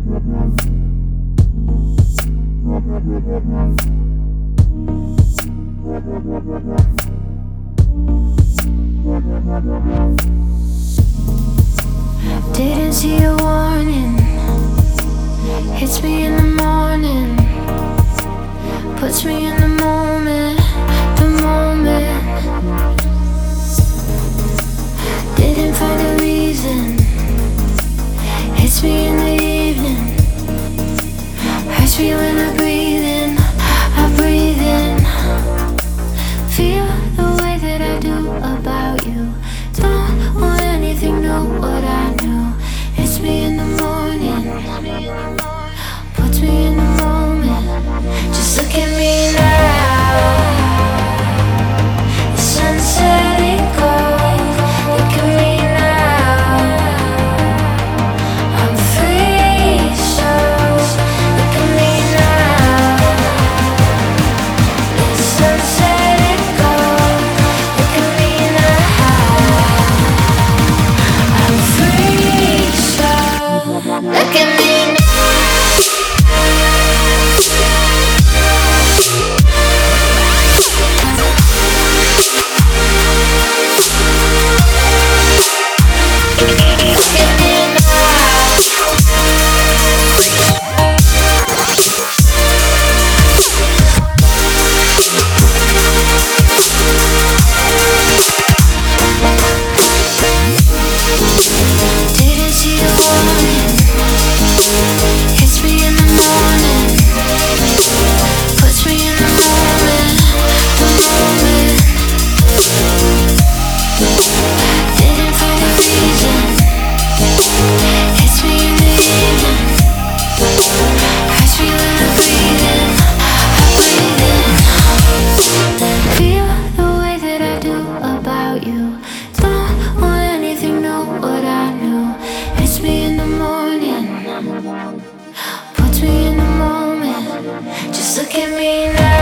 Didn't see a warning. Hits me in the morning. Puts me in the moment. The moment. Didn't find a reason. Hits me in the evening. Hurts me when I breathe in. I breathe in. Feel the way that I do about you. Don't want anything new, what I know. It's me in the morning. Puts me in the moment. Just look at me now. The sun's setting cold. Look at me now. I'm free, so look at me now. The sun's setting cold. Look at me now. I'm free, so look at me now. Puts me in the moment. Just look at me now.